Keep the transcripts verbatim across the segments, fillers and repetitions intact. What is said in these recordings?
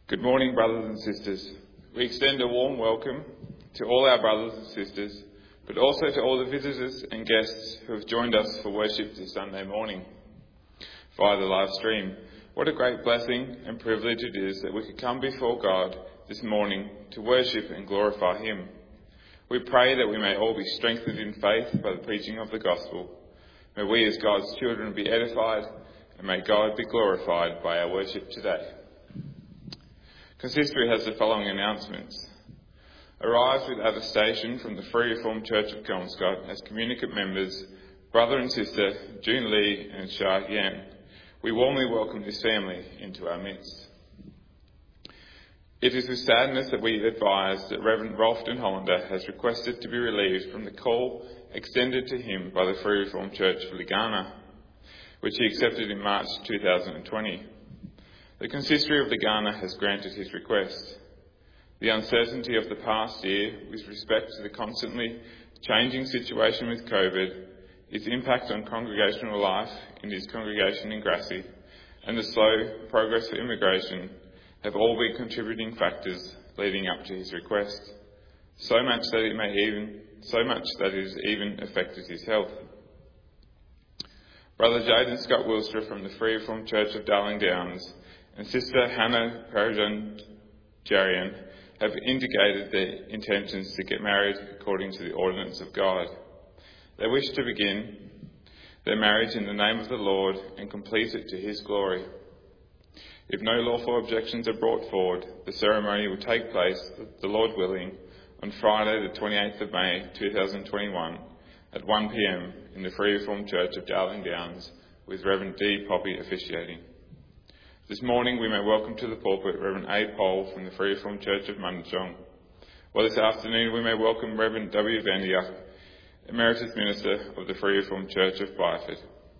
Good morning, brothers and sisters. We extend a warm welcome to all our brothers and sisters, but also to all the visitors and guests who have joined us for worship this Sunday morning via the live stream. What a great blessing and privilege it is that we could come before God this morning to worship and glorify Him. We pray that we may all be strengthened in faith by the preaching of the gospel. May we as God's children be edified, and may God be glorified by our worship today. Consistory has the following announcements. Arrives with attestation from the Free Reformed Church of Kelmscott as communicant members, brother and sister June Lee and Shah Yan. We warmly welcome this family into our midst. It is with sadness that we advise that Reverend Rolfton Hollander has requested to be relieved from the call extended to him by the Free Reformed Church of Legana, which he accepted in March two thousand twenty. The Consistory of Legana has granted his request. The uncertainty of the past year with respect to the constantly changing situation with COVID, its impact on congregational life in his congregation in Grassy, and the slow progress of immigration have all been contributing factors leading up to his request. So much that it may even so much that it has even affected his health. Brother Jaden Scott Wilster from the Free Reformed Church of Darling Downs and Sister Hannah Parajan-Jarian have indicated their intentions to get married according to the ordinance of God. They wish to begin their marriage in the name of the Lord and complete it to His glory. If no lawful objections are brought forward, the ceremony will take place, the Lord willing, on Friday the twenty-eighth of May two thousand twenty-one at one p.m. in the Free Reformed Church of Darling Downs with Reverend D. Poppy officiating. This morning we may welcome to the pulpit Reverend A. Pole from the Free Reformed Church of Mundachong. While this afternoon we may welcome Reverend W. Vandiak, Emeritus Minister of the Free Reformed Church of Byford.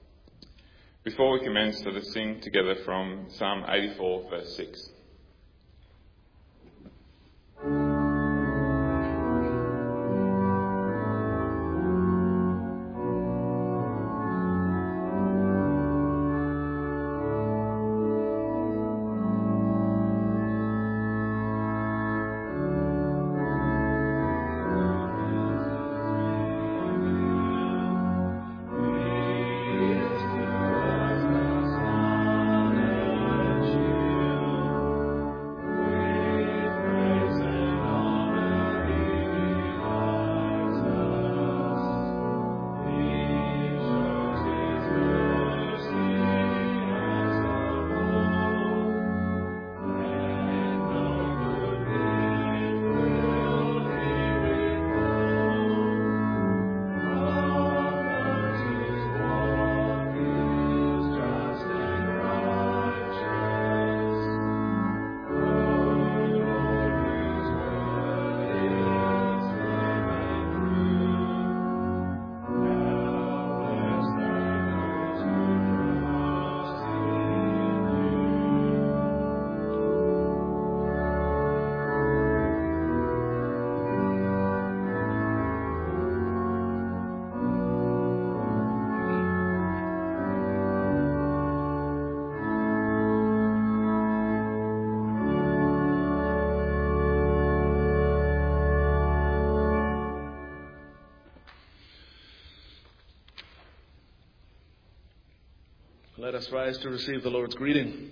Before we commence, let us sing together from Psalm eighty-four, verse six. Let us rise to receive the Lord's greeting.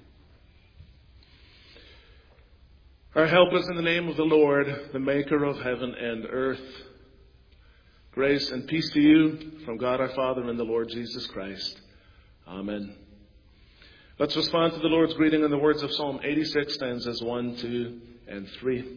Our help is in the name of the Lord, the maker of heaven and earth. Grace and peace to you from God our Father and the Lord Jesus Christ. Amen. Let's respond to the Lord's greeting in the words of Psalm eighty-six, stanzas one, two, and three.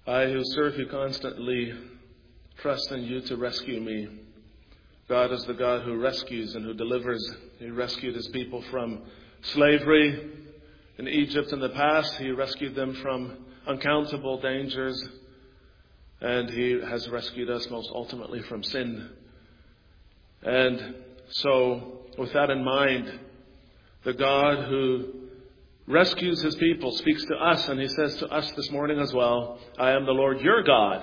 I who serve you constantly trust in you to rescue me. God is the God who rescues and who delivers. He rescued his people from slavery in Egypt in the past. He rescued them from uncountable dangers. And he has rescued us most ultimately from sin. And so, with that in mind, the God who rescues his people speaks to us, and he says to us this morning as well, I am the Lord your God,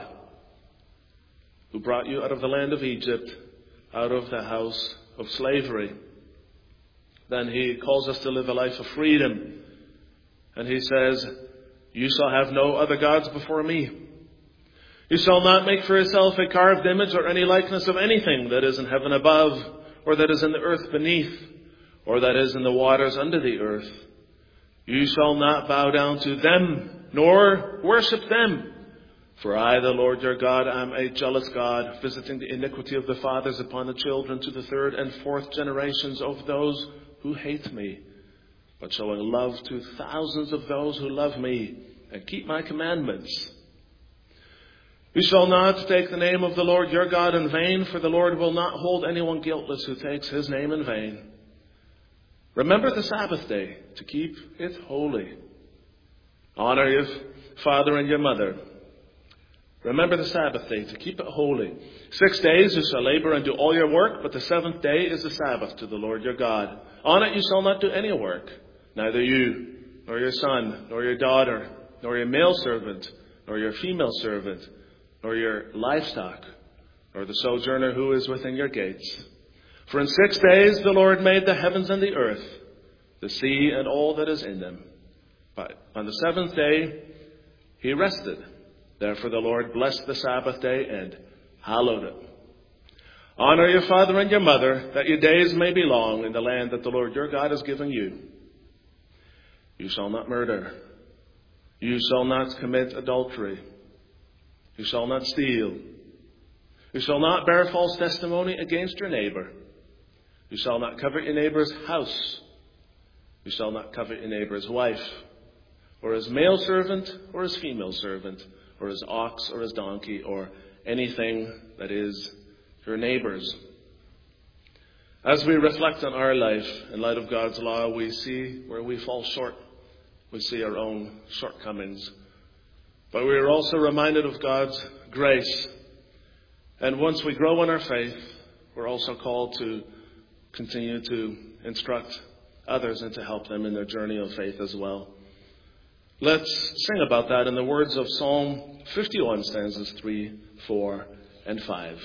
who brought you out of the land of Egypt, out of the house of slavery. Then he calls us to live a life of freedom. And he says, you shall have no other gods before me. You shall not make for yourself a carved image or any likeness of anything that is in heaven above, or that is in the earth beneath, or that is in the waters under the earth. You shall not bow down to them, nor worship them. For I, the Lord your God, am a jealous God, visiting the iniquity of the fathers upon the children to the third and fourth generations of those who hate me, but showing love to thousands of those who love me and keep my commandments. You shall not take the name of the Lord your God in vain, for the Lord will not hold anyone guiltless who takes his name in vain. Remember the Sabbath day to keep it holy. Honor your father and your mother. Remember the Sabbath day to keep it holy. Six days you shall labor and do all your work, but the seventh day is the Sabbath to the Lord your God. On it you shall not do any work, neither you, nor your son, nor your daughter, nor your male servant, nor your female servant, nor your livestock, nor the sojourner who is within your gates. For in six days the Lord made the heavens and the earth, the sea and all that is in them. But on the seventh day he rested. Therefore the Lord blessed the Sabbath day and hallowed it. Honor your father and your mother, that your days may be long in the land that the Lord your God has given you. You shall not murder. You shall not commit adultery. You shall not steal. You shall not bear false testimony against your neighbor. You shall not covet your neighbor's house. You shall not covet your neighbor's wife, or his male servant, or his female servant, or his ox, or his donkey, or anything that is your neighbor's. As we reflect on our life in light of God's law, we see where we fall short. We see our own shortcomings. But we are also reminded of God's grace. And once we grow in our faith, we're also called to continue to instruct others and to help them in their journey of faith as well. Let's sing about that in the words of Psalm fifty-one, stanzas three, four, and five.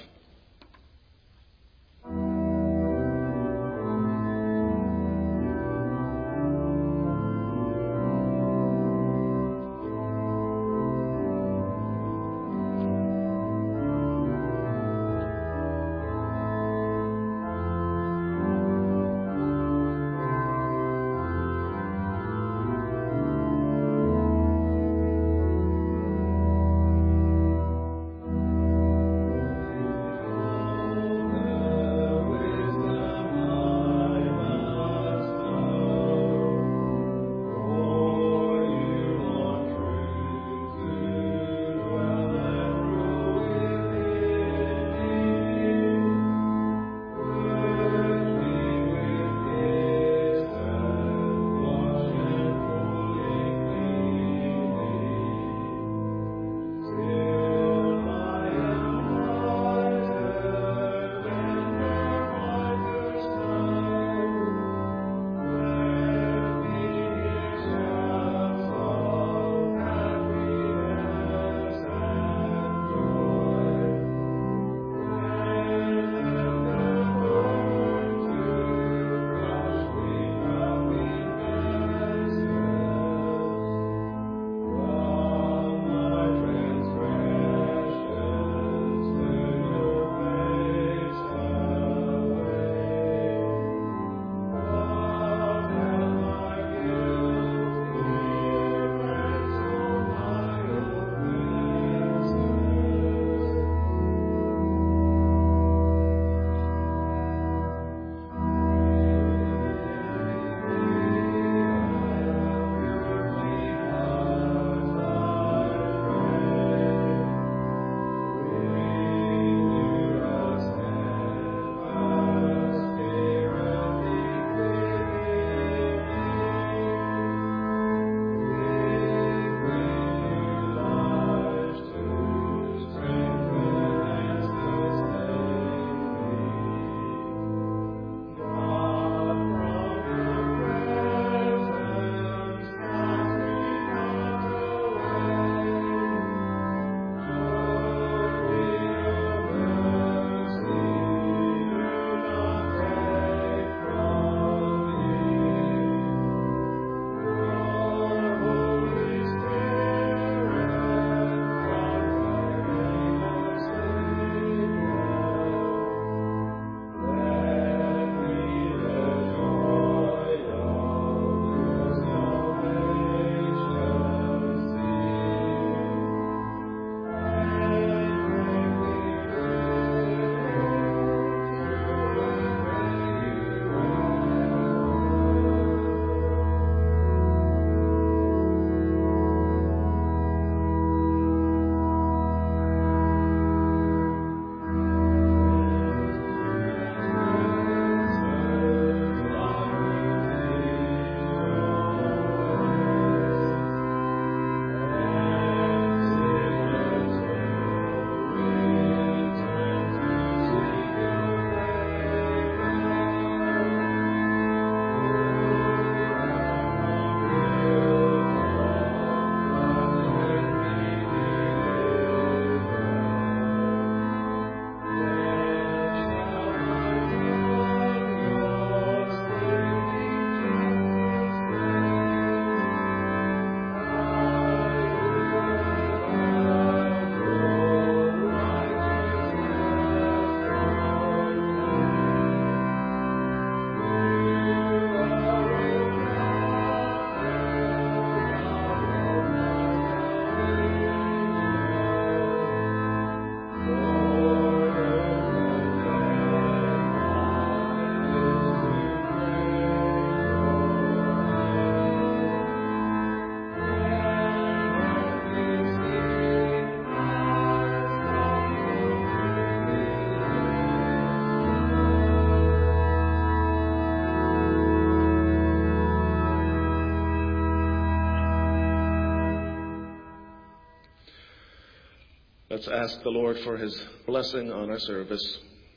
Let's ask the Lord for his blessing on our service.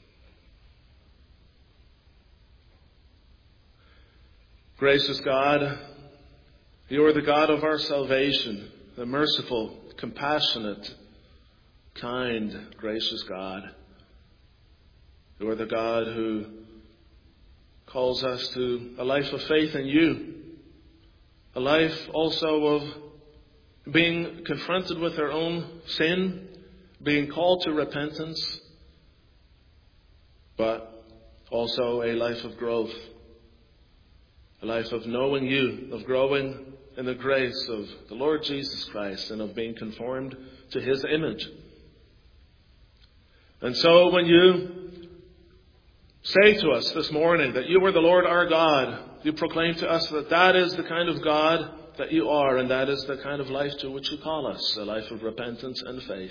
Gracious God, you are the God of our salvation, the merciful, compassionate, kind, gracious God. You are the God who calls us to a life of faith in you, a life also of being confronted with our own sin, being called to repentance, but also a life of growth, a life of knowing you, of growing in the grace of the Lord Jesus Christ, and of being conformed to his image. And so when you say to us this morning that you are the Lord our God, you proclaim to us that that is the kind of God that you are, and that is the kind of life to which you call us, a life of repentance and faith.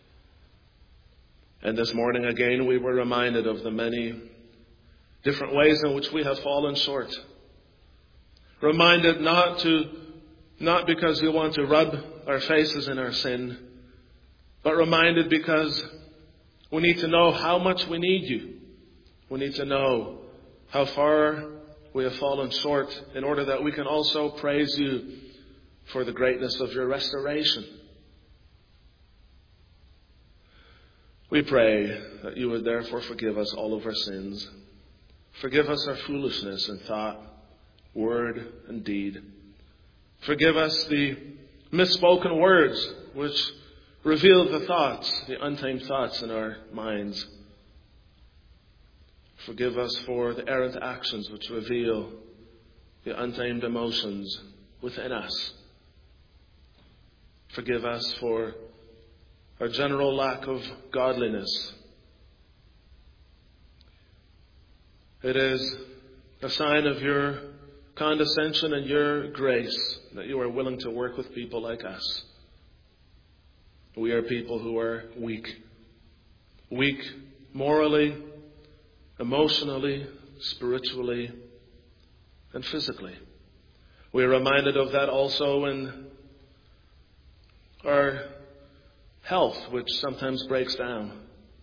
And this morning again we were reminded of the many different ways in which we have fallen short. Reminded not to, not because you want to rub our faces in our sin, but reminded because we need to know how much we need you. We need to know how far we have fallen short in order that we can also praise you for the greatness of your restoration. We pray that you would therefore forgive us all of our sins. Forgive us our foolishness in thought, word, and deed. Forgive us the misspoken words which reveal the thoughts, the untamed thoughts in our minds. Forgive us for the errant actions which reveal the untamed emotions within us. Forgive us for our general lack of godliness. It is a sign of your condescension and your grace that you are willing to work with people like us. We are people who are weak. Weak morally, emotionally, spiritually, and physically. We are reminded of that also in our health, which sometimes breaks down.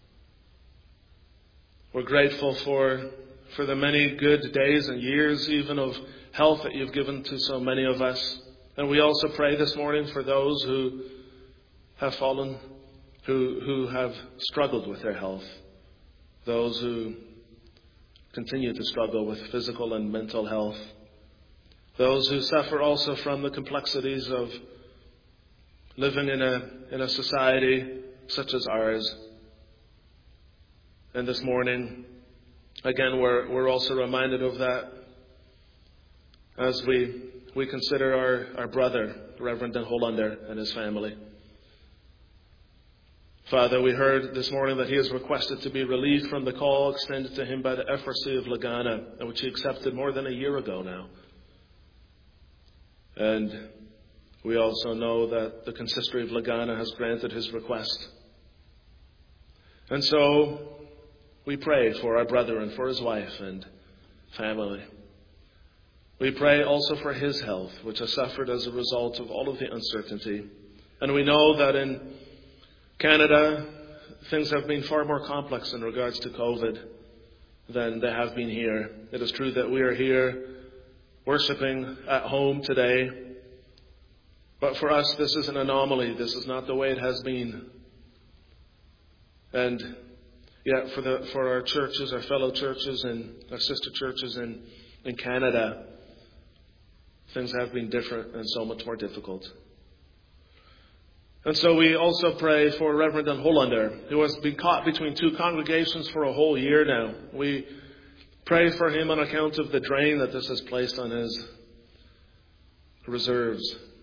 We're grateful for, for the many good days and years even of health that you've given to so many of us. And we also pray this morning for those who have fallen, who, who have struggled with their health, those who continue to struggle with physical and mental health, those who suffer also from the complexities of living in a in a society such as ours. And this morning, again, we're we're also reminded of that as we we consider our, our brother, Reverend Den Hollander, and his family. Father, we heard this morning that he has requested to be relieved from the call extended to him by the F R C of Lagana, which he accepted more than a year ago now. And we also know that the consistory of Lagana has granted his request. And so we pray for our brother and for his wife and family. We pray also for his health, which has suffered as a result of all of the uncertainty. And we know that in Canada, things have been far more complex in regards to COVID than they have been here. It is true that we are here worshipping at home today, but for us this is an anomaly. This is not the way it has been. And yet for the for our churches, our fellow churches and our sister churches in, in Canada, things have been different and so much more difficult. And so we also pray for Reverend Den Hollander, who has been caught between two congregations for a whole year now. We pray for him on account of the drain that this has placed on his reserves.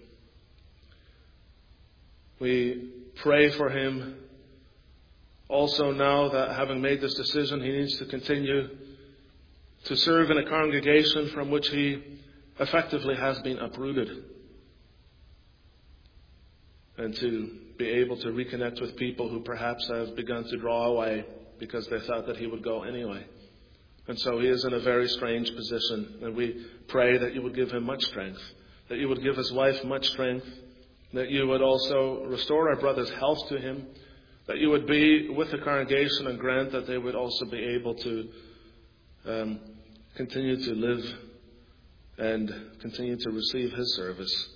We pray for him also now that, having made this decision, he needs to continue to serve in a congregation from which he effectively has been uprooted, and to be able to reconnect with people who perhaps have begun to draw away because they thought that he would go anyway. And so he is in a very strange position, and we pray that you would give him much strength, that you would give his wife much strength, that you would also restore our brother's health to him, that you would be with the congregation and grant that they would also be able to um, continue to live and continue to receive his service.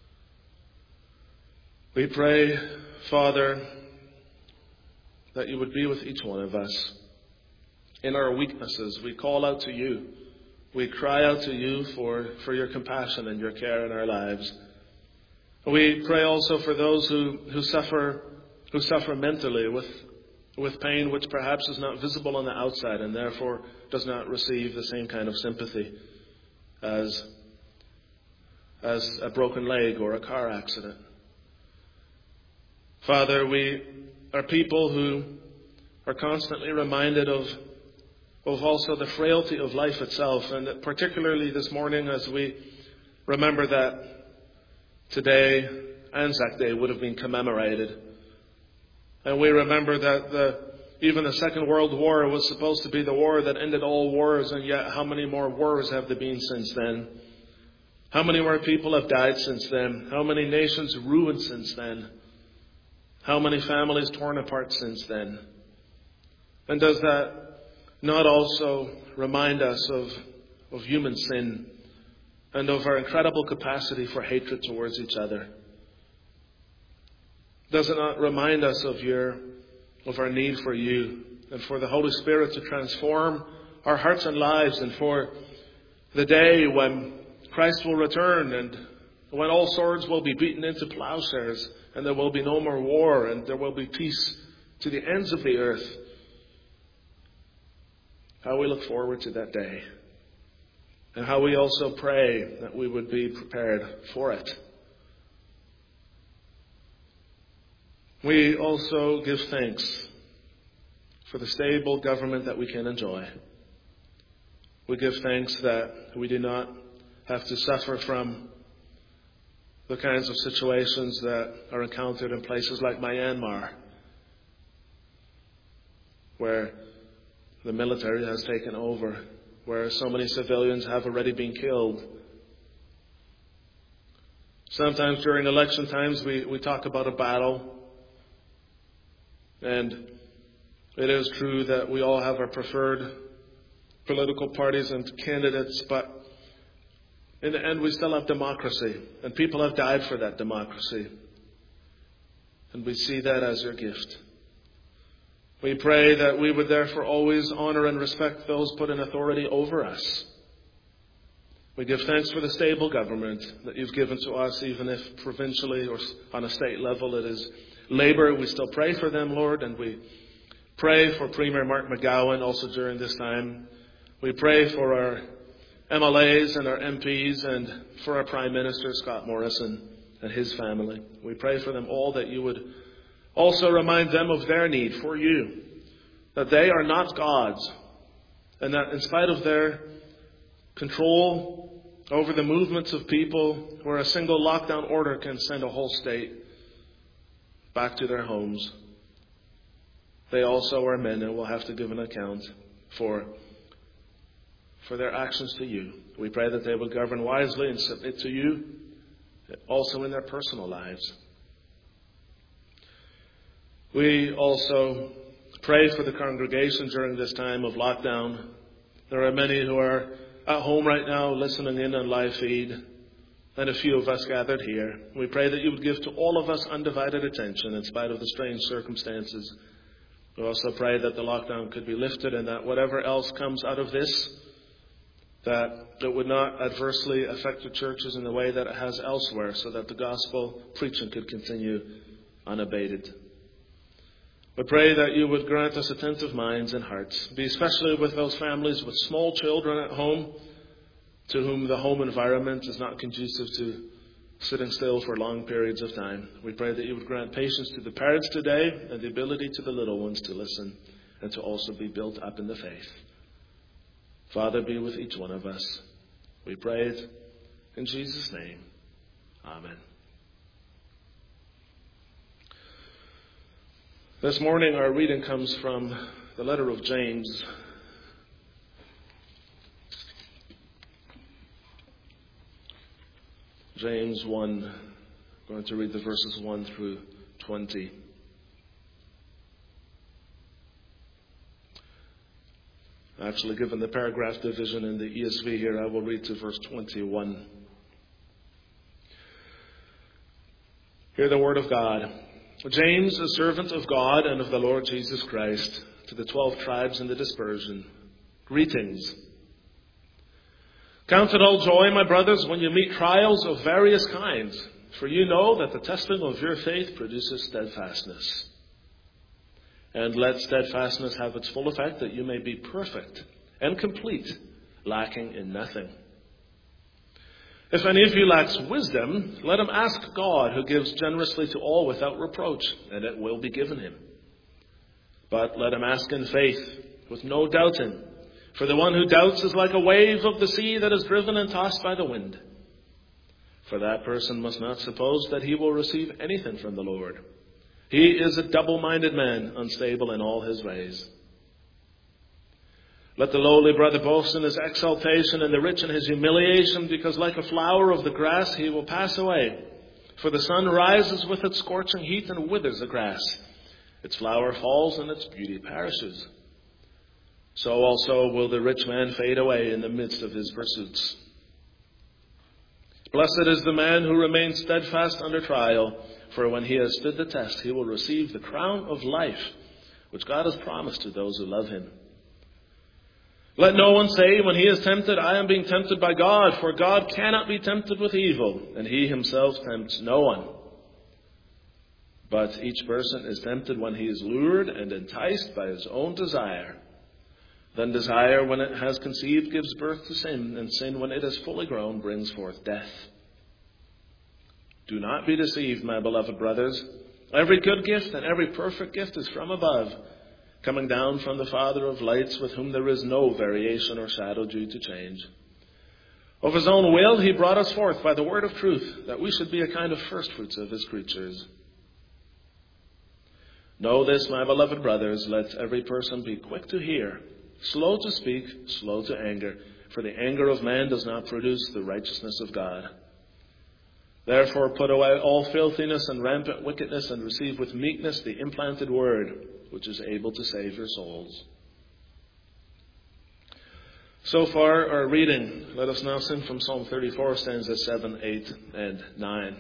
We pray, Father, that you would be with each one of us. In our weaknesses, we call out to you. We cry out to you for, for your compassion and your care in our lives. We pray also for those who, who suffer who suffer mentally with, with pain which perhaps is not visible on the outside and therefore does not receive the same kind of sympathy as, as a broken leg or a car accident. Father, we are people who are constantly reminded of, of also the frailty of life itself, and particularly this morning as we remember that today Anzac Day would have been commemorated. And we remember that the, even the Second World War was supposed to be the war that ended all wars, and yet how many more wars have there been since then? How many more people have died since then? How many nations ruined since then? How many families torn apart since then? And does that not also remind us of, of human sin and of our incredible capacity for hatred towards each other? Does it not remind us of your, of our need for you and for the Holy Spirit to transform our hearts and lives, and for the day when Christ will return and when all swords will be beaten into plowshares and there will be no more war and there will be peace to the ends of the earth? How we look forward to that day, and how we also pray that we would be prepared for it. We also give thanks for the stable government that we can enjoy. We give thanks that we do not have to suffer from the kinds of situations that are encountered in places like Myanmar, where the military has taken over, where so many civilians have already been killed. Sometimes during election times we, we talk about a battle. And it is true that we all have our preferred political parties and candidates, but in the end we still have democracy, and people have died for that democracy. And we see that as your gift. We pray that we would therefore always honor and respect those put in authority over us. We give thanks for the stable government that you've given to us, even if provincially or on a state level it is Labour. We still pray for them, Lord, and we pray for Premier Mark McGowan also during this time. We pray for our M L As and our M Ps and for our Prime Minister, Scott Morrison, and his family. We pray for them all that you would also remind them of their need for you, that they are not gods, and that in spite of their control over the movements of people, where a single lockdown order can send a whole state back to their homes, they also are men and will have to give an account for, for their actions to you. We pray that they will govern wisely and submit to you, also in their personal lives. We also pray for the congregation during this time of lockdown. There are many who are at home right now listening in on live feed, and a few of us gathered here. We pray that you would give to all of us undivided attention in spite of the strange circumstances. We also pray that the lockdown could be lifted, and that whatever else comes out of this, that it would not adversely affect the churches in the way that it has elsewhere, so that the gospel preaching could continue unabated. We pray that you would grant us attentive minds and hearts, be especially with those families with small children at home, to whom the home environment is not conducive to sitting still for long periods of time. We pray that you would grant patience to the parents today and the ability to the little ones to listen and to also be built up in the faith. Father, be with each one of us. We pray it in Jesus' name. Amen. This morning our reading comes from the letter of James. James one, I'm going to read the verses one through twenty. Actually, given the paragraph division in the E S V here, I will read to verse twenty-one. Hear the word of God. James, a servant of God and of the Lord Jesus Christ, to the twelve tribes in the dispersion, greetings. Count it all joy, my brothers, when you meet trials of various kinds, for you know that the testing of your faith produces steadfastness. And let steadfastness have its full effect, that you may be perfect and complete, lacking in nothing. If any of you lacks wisdom, let him ask God, who gives generously to all without reproach, and it will be given him. But let him ask in faith, with no doubting. For the one who doubts is like a wave of the sea that is driven and tossed by the wind. For that person must not suppose that he will receive anything from the Lord. He is a double-minded man, unstable in all his ways. Let the lowly brother boast in his exaltation, and the rich in his humiliation, because like a flower of the grass he will pass away. For the sun rises with its scorching heat and withers the grass. Its flower falls and its beauty perishes. So also will the rich man fade away in the midst of his pursuits. Blessed is the man who remains steadfast under trial, for when he has stood the test, he will receive the crown of life, which God has promised to those who love him. Let no one say when he is tempted, I am being tempted by God, for God cannot be tempted with evil, and he himself tempts no one. But each person is tempted when he is lured and enticed by his own desire. Then desire, when it has conceived, gives birth to sin, and sin, when it is fully grown, brings forth death. Do not be deceived, my beloved brothers. Every good gift and every perfect gift is from above, coming down from the Father of lights, with whom there is no variation or shadow due to change. Of his own will he brought us forth by the word of truth, that we should be a kind of firstfruits of his creatures. Know this, my beloved brothers, let every person be quick to hear, slow to speak, slow to anger, for the anger of man does not produce the righteousness of God. Therefore put away all filthiness and rampant wickedness, and receive with meekness the implanted word, which is able to save your souls. So far our reading. Let us now sing from Psalm thirty-four, stanzas seven, eight, and nine.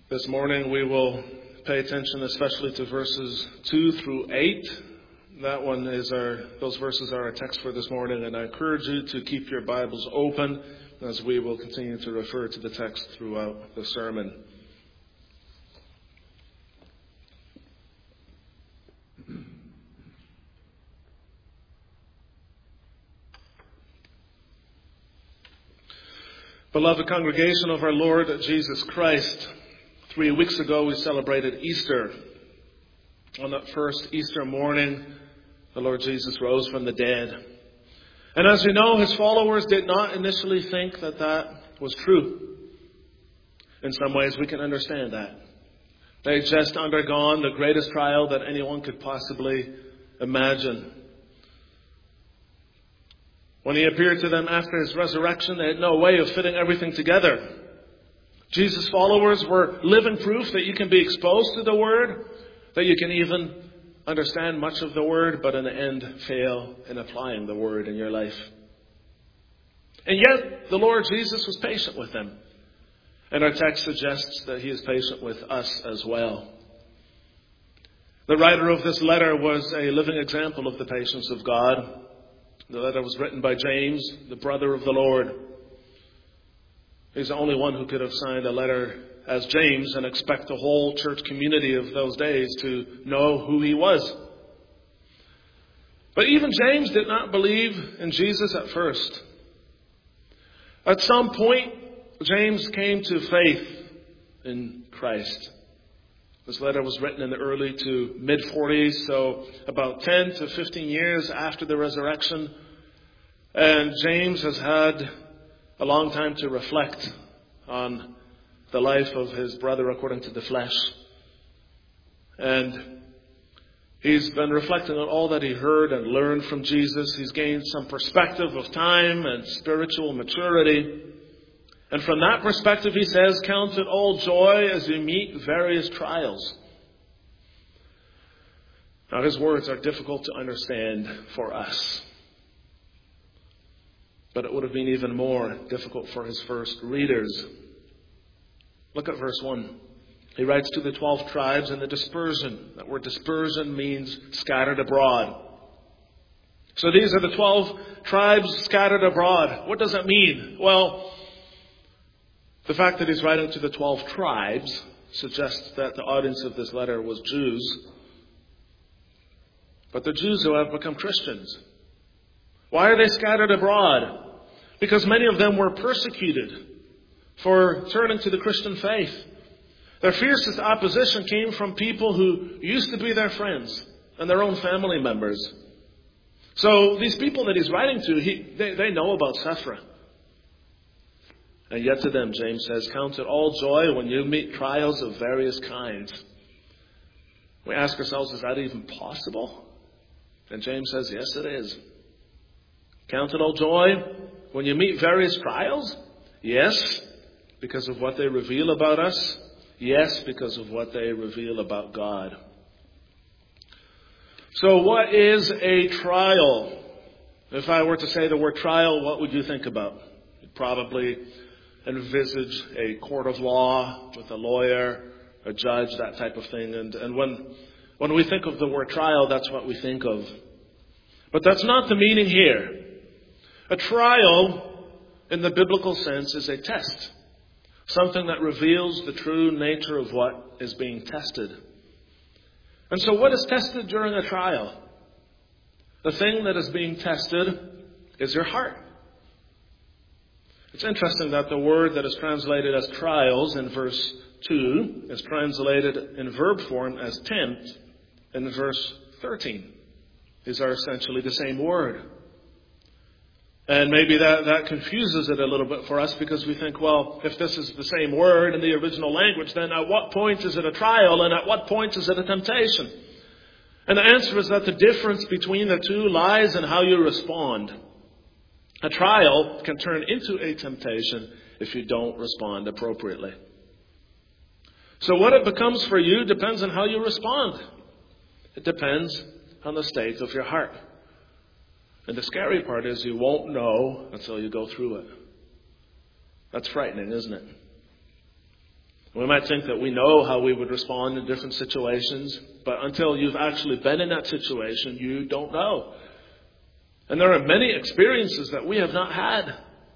This morning we will pay attention especially to verses two through eight. That one is our, those verses are our text for this morning, and I encourage you to keep your Bibles open as we will continue to refer to the text throughout the sermon. Beloved congregation of our Lord Jesus Christ, three weeks ago we celebrated Easter. On that first Easter morning, the Lord Jesus rose from the dead. And as we know, his followers did not initially think that that was true. In some ways we can understand that. They had just undergone the greatest trial that anyone could possibly imagine. When he appeared to them after his resurrection, they had no way of fitting everything together. Jesus' followers were living proof that you can be exposed to the Word, that you can even understand much of the Word, but in the end fail in applying the Word in your life. And yet, the Lord Jesus was patient with them. And our text suggests that he is patient with us as well. The writer of this letter was a living example of the patience of God. The letter was written by James, the brother of the Lord. He's the only one who could have signed a letter as James and expect the whole church community of those days to know who he was. But even James did not believe in Jesus at first. At some point, James came to faith in Christ. This letter was written in the early to mid-forties, so about ten to fifteen years after the resurrection. And James has had a long time to reflect on the life of his brother according to the flesh. And he's been reflecting on all that he heard and learned from Jesus. He's gained some perspective of time and spiritual maturity. And from that perspective, he says, count it all joy as you meet various trials. Now, his words are difficult to understand for us. But it would have been even more difficult for his first readers. Look at verse one. He writes to the twelve tribes in the dispersion. That word dispersion means scattered abroad. So these are the twelve tribes scattered abroad. What does that mean? Well, the fact that he's writing to the twelve tribes suggests that the audience of this letter was Jews. But the Jews who have become Christians. Why are they scattered abroad? Because many of them were persecuted for turning to the Christian faith. Their fiercest opposition came from people who used to be their friends and their own family members. So these people that he's writing to, he, they, they know about suffering. And yet to them, James says, count it all joy when you meet trials of various kinds. We ask ourselves, is that even possible? And James says, yes, it is. Count it all joy when you meet various trials? Yes, because of what they reveal about us. Yes, because of what they reveal about God. So what is a trial? If I were to say the word trial, what would you think about? You'd probably envisage a court of law with a lawyer, a judge, that type of thing. And, and when, when we think of the word trial, that's what we think of. But that's not the meaning here. A trial, in the biblical sense, is a test. Something that reveals the true nature of what is being tested. And so what is tested during a trial? The thing that is being tested is your heart. It's interesting that the word that is translated as trials in verse two is translated in verb form as tempt in verse thirteen. These are essentially the same word. And maybe that, that confuses it a little bit for us because we think, well, if this is the same word in the original language, then at what point is it a trial and at what point is it a temptation? And the answer is that the difference between the two lies in how you respond. A trial can turn into a temptation if you don't respond appropriately. So what it becomes for you depends on how you respond. It depends on the state of your heart. And the scary part is you won't know until you go through it. That's frightening, isn't it? We might think that we know how we would respond in different situations, but until you've actually been in that situation, you don't know. And there are many experiences that we have not had.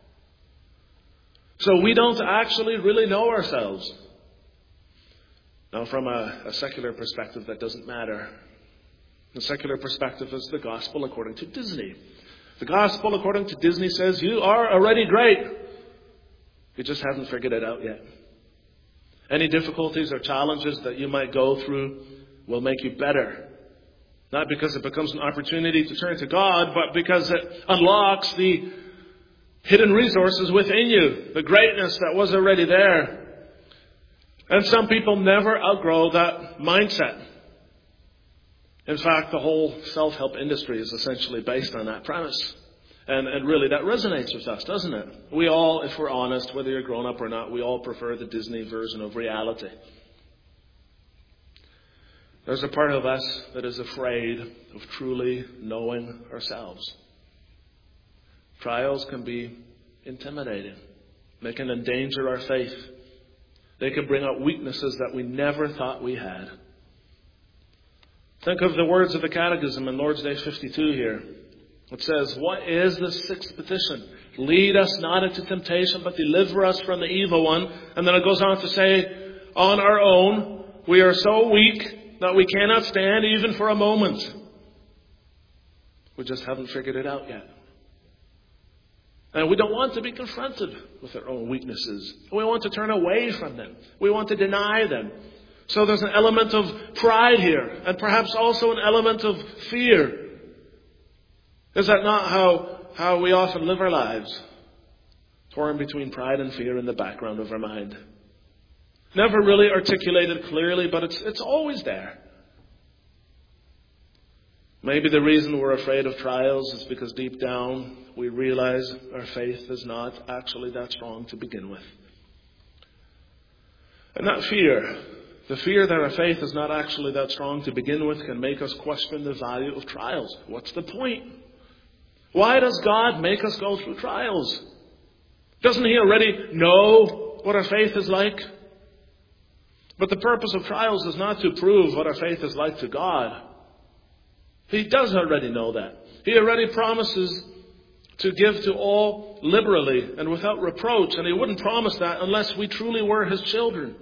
So we don't actually really know ourselves. Now, from a, a secular perspective, that doesn't matter. The secular perspective is the gospel according to Disney. The gospel according to Disney says you are already great. You just haven't figured it out yet. Any difficulties or challenges that you might go through will make you better. Not because it becomes an opportunity to turn to God, but because it unlocks the hidden resources within you, the greatness that was already there. And some people never outgrow that mindset. In fact, the whole self-help industry is essentially based on that premise. And, and really, that resonates with us, doesn't it? We all, if we're honest, whether you're grown up or not, we all prefer the Disney version of reality. There's a part of us that is afraid of truly knowing ourselves. Trials can be intimidating. They can endanger our faith. They can bring out weaknesses that we never thought we had. Think of the words of the Catechism in Lord's Day fifty-two here. It says, what is the sixth petition? Lead us not into temptation, but deliver us from the evil one. And then it goes on to say, on our own, we are so weak that we cannot stand even for a moment. We just haven't figured it out yet. And we don't want to be confronted with our own weaknesses. We want to turn away from them. We want to deny them. So there's an element of pride here, and perhaps also an element of fear. Is that not how, how we often live our lives? Torn between pride and fear in the background of our mind. Never really articulated clearly, but it's, it's always there. Maybe the reason we're afraid of trials is because deep down we realize our faith is not actually that strong to begin with. And that fear, the fear that our faith is not actually that strong to begin with, can make us question the value of trials. What's the point? Why does God make us go through trials? Doesn't He already know what our faith is like? But the purpose of trials is not to prove what our faith is like to God. He does already know that. He already promises to give to all liberally and without reproach. And He wouldn't promise that unless we truly were His children.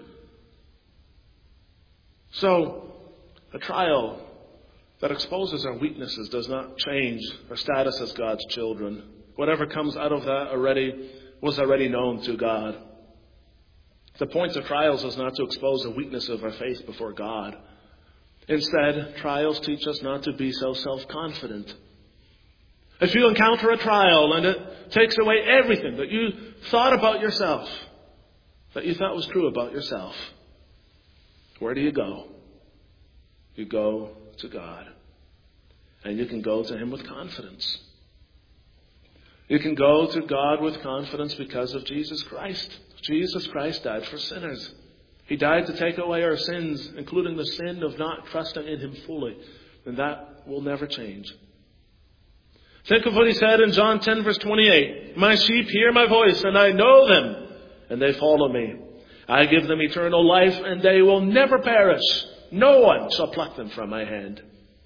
So, a trial that exposes our weaknesses does not change our status as God's children. Whatever comes out of that already was already known to God. The point of trials is not to expose the weakness of our faith before God. Instead, trials teach us not to be so self-confident. If you encounter a trial and it takes away everything that you thought about yourself, that you thought was true about yourself, where do you go? You go to God. And you can go to Him with confidence. You can go to God with confidence because of Jesus Christ. Jesus Christ died for sinners. He died to take away our sins, including the sin of not trusting in Him fully. And that will never change. Think of what He said in John ten, verse twenty-eight. My sheep hear my voice, and I know them, and they follow me. I give them eternal life, and they will never perish. No one shall pluck them from my hand.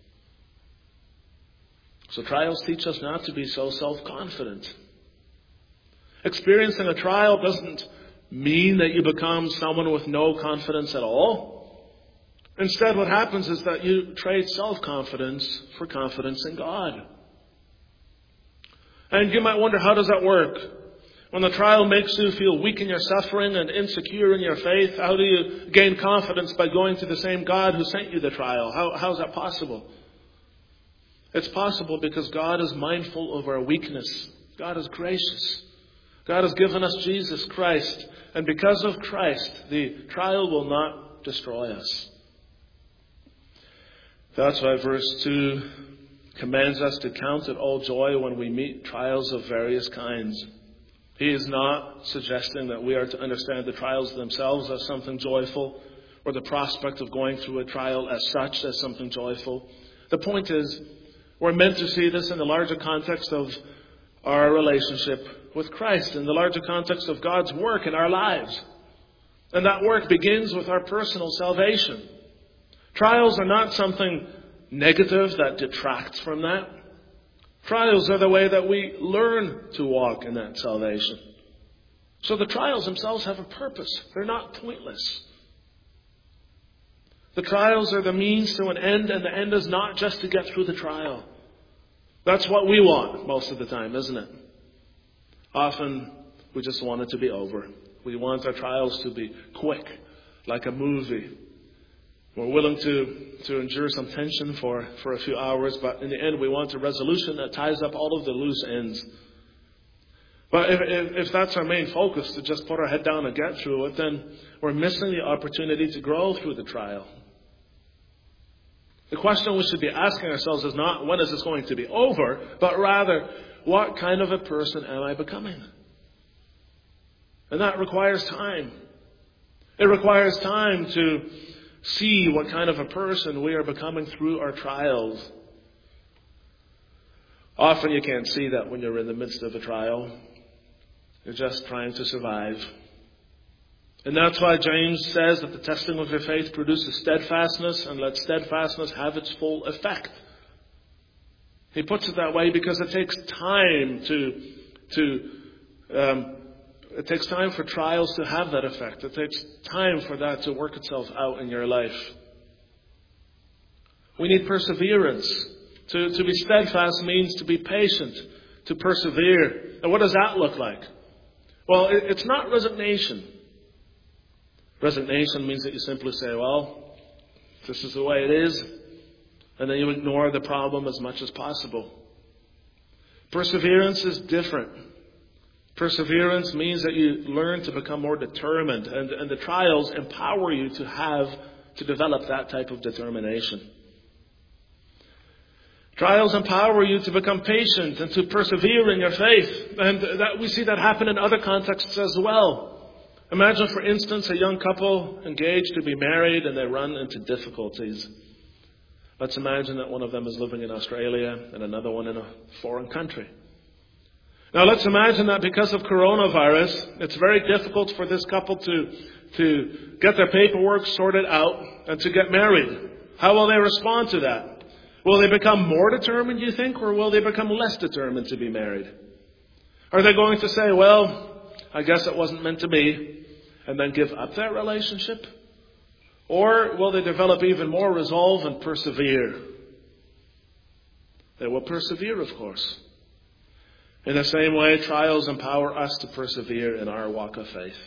So trials teach us not to be so self-confident. Experiencing a trial doesn't mean that you become someone with no confidence at all. Instead, what happens is that you trade self-confidence for confidence in God. And you might wonder, how does that work? When the trial makes you feel weak in your suffering and insecure in your faith, how do you gain confidence by going to the same God who sent you the trial? How, how is that possible? It's possible because God is mindful of our weakness. God is gracious. God has given us Jesus Christ. And because of Christ, the trial will not destroy us. That's why verse two commands us to count it all joy when we meet trials of various kinds. He is not suggesting that we are to understand the trials themselves as something joyful, or the prospect of going through a trial as such as something joyful. The point is, we're meant to see this in the larger context of our relationship with Christ, in the larger context of God's work in our lives. And that work begins with our personal salvation. Trials are not something negative that detracts from that. Trials are the way that we learn to walk in that salvation. So the trials themselves have a purpose. They're not pointless. The trials are the means to an end, and the end is not just to get through the trial. That's what we want most of the time, isn't it? Often we just want it to be over. We want our trials to be quick, like a movie. We're willing to, to endure some tension for, for a few hours, but in the end we want a resolution that ties up all of the loose ends. But if, if, if that's our main focus, to just put our head down and get through it, then we're missing the opportunity to grow through the trial. The question we should be asking ourselves is not, when is this going to be over, but rather, what kind of a person am I becoming? And that requires time. It requires time to see what kind of a person we are becoming through our trials. Often you can't see that when you're in the midst of a trial. You're just trying to survive. And that's why James says that the testing of your faith produces steadfastness, and let steadfastness have its full effect. He puts it that way because it takes time to, to um, it takes time for trials to have that effect. It takes time for that to work itself out in your life. We need perseverance. To, to be steadfast means to be patient, to persevere. And what does that look like? Well, it, it's not resignation. Resignation means that you simply say, well, this is the way it is. And then you ignore the problem as much as possible. Perseverance is different. Perseverance means that you learn to become more determined. And, and the trials empower you to have, to develop that type of determination. Trials empower you to become patient and to persevere in your faith. And that we see that happen in other contexts as well. Imagine, for instance, a young couple engaged to be married and they run into difficulties. Let's imagine that one of them is living in Australia and another one in a foreign country. Now let's imagine that because of coronavirus, it's very difficult for this couple to, to get their paperwork sorted out and to get married. How will they respond to that? Will they become more determined, you think, or will they become less determined to be married? Are they going to say, well, I guess it wasn't meant to be, and then give up that relationship? Or will they develop even more resolve and persevere? They will persevere, of course. In the same way, trials empower us to persevere in our walk of faith.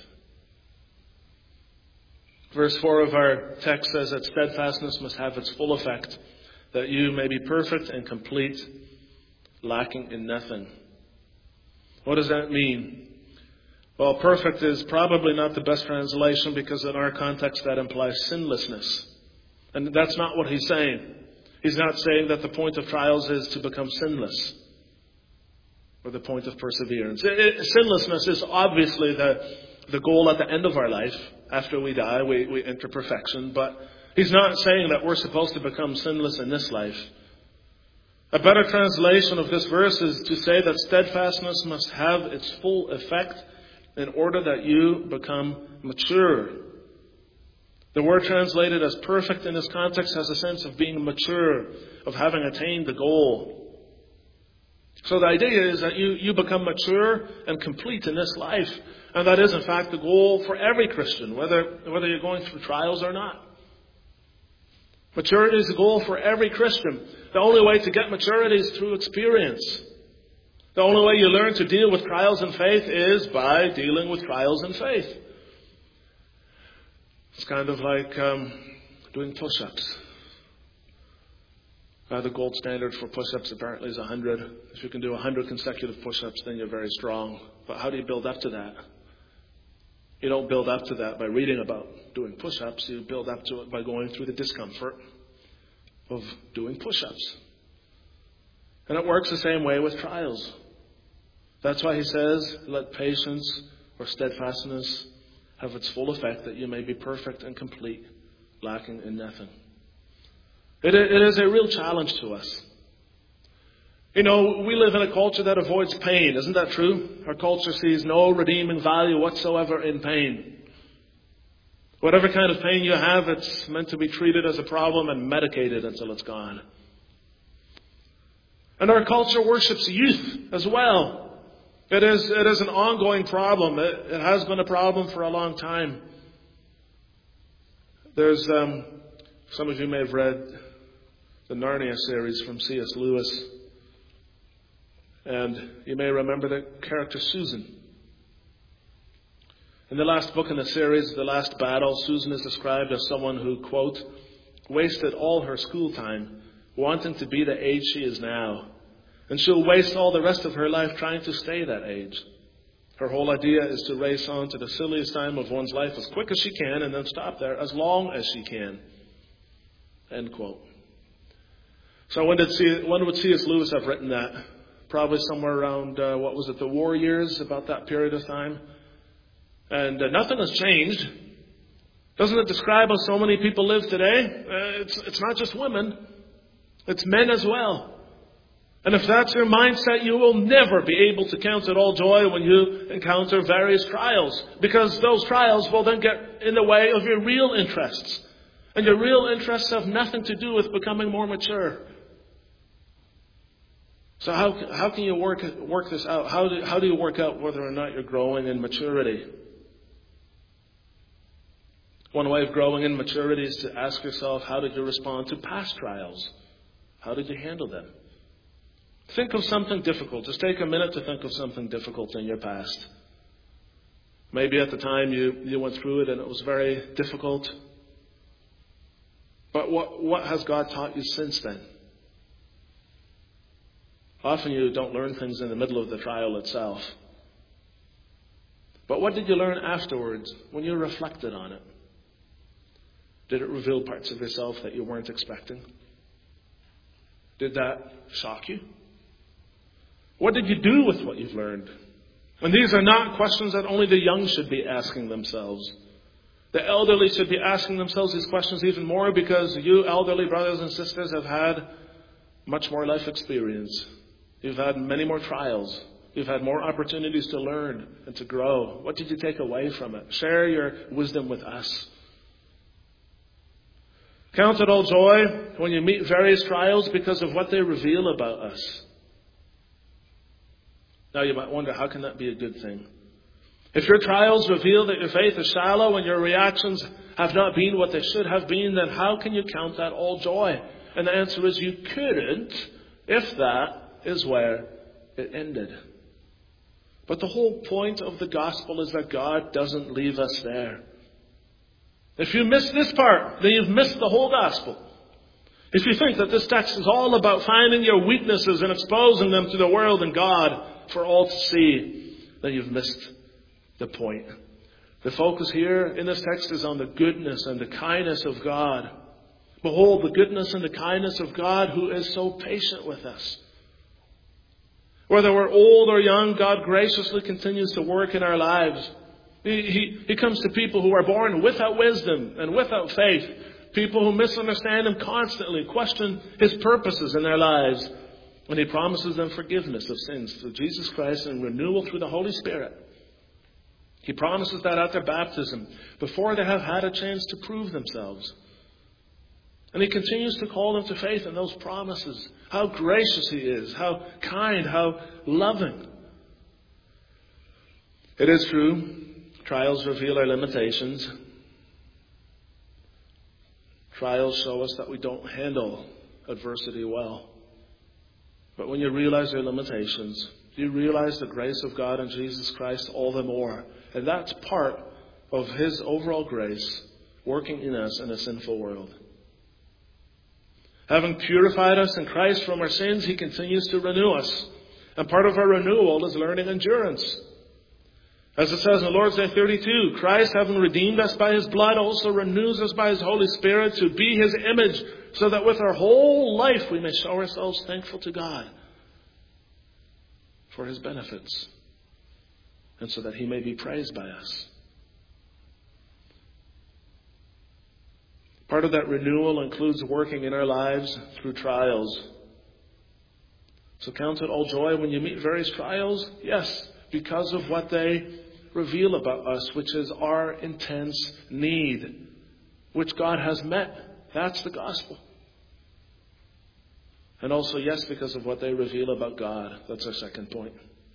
Verse four of our text says that steadfastness must have its full effect, that you may be perfect and complete, lacking in nothing. What does that mean? Well, perfect is probably not the best translation because in our context that implies sinlessness. And that's not what he's saying. He's not saying that the point of trials is to become sinless, or the point of perseverance. It, it, sinlessness is obviously the, the goal at the end of our life. After we die, we, we enter perfection. But he's not saying that we're supposed to become sinless in this life. A better translation of this verse is to say that steadfastness must have its full effect in order that you become mature. The word translated as perfect in this context has a sense of being mature, of having attained the goal. So the idea is that you, you become mature and complete in this life. And that is in fact the goal for every Christian, whether, whether you're going through trials or not. Maturity is the goal for every Christian. The only way to get maturity is through experience. The only way you learn to deal with trials in faith is by dealing with trials in faith. It's kind of like um, doing push-ups. Uh, the gold standard for push-ups apparently is one hundred. If you can do one hundred consecutive push-ups, then you're very strong. But how do you build up to that? You don't build up to that by reading about doing push-ups. You build up to it by going through the discomfort of doing push-ups. And it works the same way with trials. That's why he says, let patience or steadfastness have its full effect, that you may be perfect and complete, lacking in nothing. It, it is a real challenge to us. You know, we live in a culture that avoids pain. Isn't that true? Our culture sees no redeeming value whatsoever in pain. Whatever kind of pain you have, it's meant to be treated as a problem and medicated until it's gone. And our culture worships youth as well. It is, it is an ongoing problem. It, it has been a problem for a long time. There's, um, some of you may have read the Narnia series from C S Lewis. And you may remember the character Susan. In the last book in the series, The Last Battle, Susan is described as someone who, quote, wasted all her school time wanting to be the age she is now. And she'll waste all the rest of her life trying to stay that age. Her whole idea is to race on to the silliest time of one's life as quick as she can and then stop there as long as she can. End quote. So when did C- when would C S Lewis have written that? Probably somewhere around, uh, what was it, the war years, about that period of time. And uh, nothing has changed. Doesn't it describe how so many people live today? Uh, it's, it's not just women. It's men as well. And if that's your mindset, you will never be able to count it all joy when you encounter various trials. Because those trials will then get in the way of your real interests. And your real interests have nothing to do with becoming more mature. So how how can you work work this out? How do, how do you work out whether or not you're growing in maturity? One way of growing in maturity is to ask yourself, how did you respond to past trials? How did you handle them? Think of something difficult. Just take a minute to think of something difficult in your past. Maybe at the time you, you went through it and it was very difficult. But what, what has God taught you since then? Often you don't learn things in the middle of the trial itself. But what did you learn afterwards when you reflected on it? Did it reveal parts of yourself that you weren't expecting? Did that shock you? What did you do with what you've learned? And these are not questions that only the young should be asking themselves. The elderly should be asking themselves these questions even more, because you elderly brothers and sisters have had much more life experience. You've had many more trials. You've had more opportunities to learn and to grow. What did you take away from it? Share your wisdom with us. Count it all joy when you meet various trials because of what they reveal about us. Now you might wonder, how can that be a good thing? If your trials reveal that your faith is shallow and your reactions have not been what they should have been, then how can you count that all joy? And the answer is you couldn't, if that is where it ended. But the whole point of the gospel is that God doesn't leave us there. If you miss this part, then you've missed the whole gospel. If you think that this text is all about finding your weaknesses and exposing them to the world and God for all to see, then you've missed the point. The focus here in this text is on the goodness and the kindness of God. Behold the goodness and the kindness of God, who is so patient with us. Whether we're old or young, God graciously continues to work in our lives. He, he, he comes to people who are born without wisdom and without faith. People who misunderstand Him constantly, question His purposes in their lives. And He promises them forgiveness of sins through Jesus Christ and renewal through the Holy Spirit. He promises that at their baptism, before they have had a chance to prove themselves. And He continues to call them to faith in those promises. How gracious He is, how kind, how loving. It is true, trials reveal our limitations. Trials show us that we don't handle adversity well. But when you realize your limitations, you realize the grace of God in Jesus Christ all the more. And that's part of His overall grace working in us in a sinful world. Having purified us in Christ from our sins, He continues to renew us. And part of our renewal is learning endurance. As it says in Lord's Day thirty-two, Christ, having redeemed us by His blood, also renews us by His Holy Spirit to be His image, so that with our whole life we may show ourselves thankful to God for His benefits, and so that He may be praised by us. Part of that renewal includes working in our lives through trials. So count it all joy when you meet various trials. Yes, because of what they reveal about us, which is our intense need, which God has met. That's the gospel. And also, yes, because of what they reveal about God. That's our second point.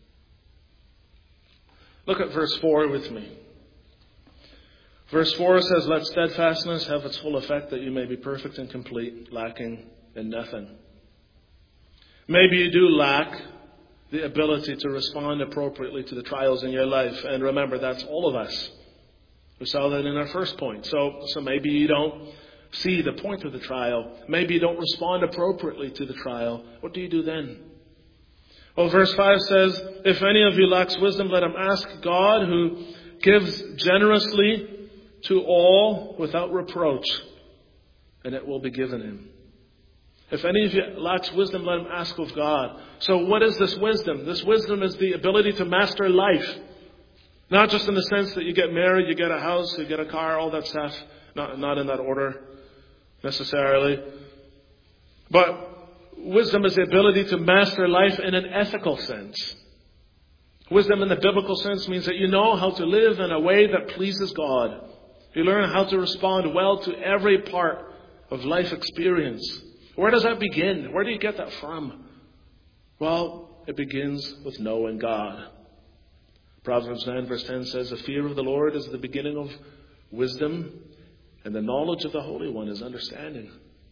Look at verse four with me. Verse four says, "Let steadfastness have its full effect, that you may be perfect and complete, lacking in nothing." Maybe you do lack the ability to respond appropriately to the trials in your life. And remember, that's all of us. We saw that in our first point. So, so maybe you don't see the point of the trial. Maybe you don't respond appropriately to the trial. What do you do then? Well, verse five says, "If any of you lacks wisdom, let him ask God, who gives generously to all without reproach, and it will be given him." If any of you lacks wisdom, let him ask of God. So what is this wisdom? This wisdom is the ability to master life. Not just in the sense that you get married, you get a house, you get a car, all that stuff. Not, not in that order necessarily. But wisdom is the ability to master life in an ethical sense. Wisdom in the biblical sense means that you know how to live in a way that pleases God. You learn how to respond well to every part of life experience. Where does that begin? Where do you get that from? Well, it begins with knowing God. Proverbs nine verse ten says, "The fear of the Lord is the beginning of wisdom, and the knowledge of the Holy One is understanding."